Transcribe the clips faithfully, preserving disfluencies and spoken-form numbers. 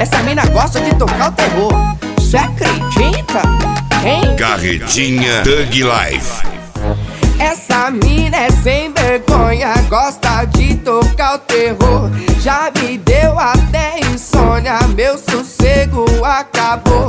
Essa mina gosta de tocar o terror. Cê acredita? Quem? Carretinha Thug Life. Essa mina é sem vergonha, gosta de tocar o terror. Já me deu até insônia, meu sossego acabou.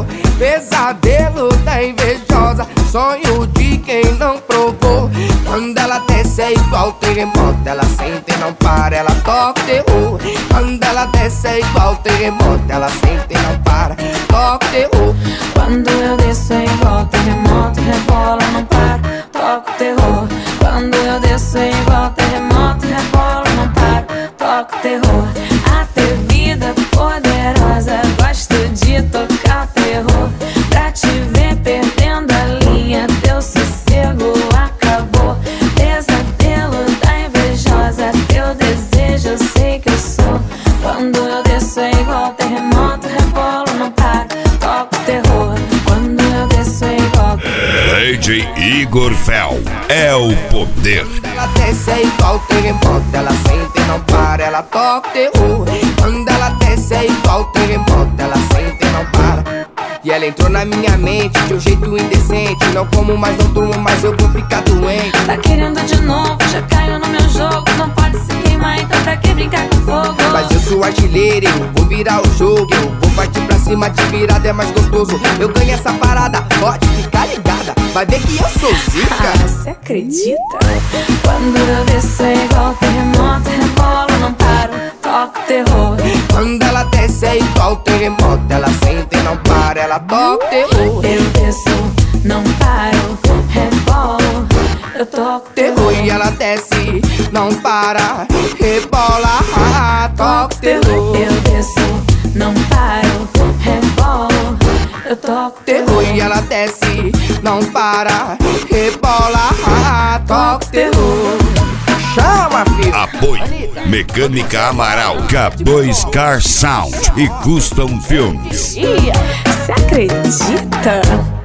Pesadelo da invejosa, sonho de quem não provou. Quando ela desce é igual terremoto, ela sente e não para, ela toca o terror. Quando ela desce é igual terremoto, ela sente e não para, toca o terror. Quando eu desço é igual terremoto, rebola, não para, toca o terror. Quando eu desço é igual terremoto, rebola, não para, toca o terror. Atrevida, poderosa, gosto de tocar o terror. Pra te ver perdendo a linha, teu sossego acabou. Pesadelo da invejosa, teu desejo eu sei que eu sou. Quando eu desço é igual terremoto, rebolo, não para, toca o terror. Quando eu desço é igual D J Igor Fel é o poder. Ela desce é igual terremoto, ela sente e não para, ela toca o terror. Quando ela desce é igual terremoto, ela sente e não para. E ela entrou na minha mente de um jeito indecente. Não como mais, não durmo mais, eu vou ficar doente. Tá querendo de novo, já caiu no meu jogo. Não pode se queimar, então pra que brincar com fogo? Mas eu sou artilheiro, eu vou virar o jogo. Eu vou partir pra cima, de virada é mais gostoso. Eu ganho essa parada, pode ficar ligada. Vai ver que eu sou zica. Ah, cê acredita? Quando eu desço é igual terremoto, rebolo, não paro, toca o terror. Quando ela desce é igual terremoto, ela sente e não para, ela toca o terror. Eu desço, não paro, rebolo, eu toco o Terror terror. e ela desce, não para, rebola, ah, toca o terror. Eu desço, não paro, rebolo, eu toco o Terror terror. e ela desce, não para, rebola, ah, toca o terror. Chama, filho. Apoio Mecânica Amaral, K dois Car Sound e Custom Films. Você acredita?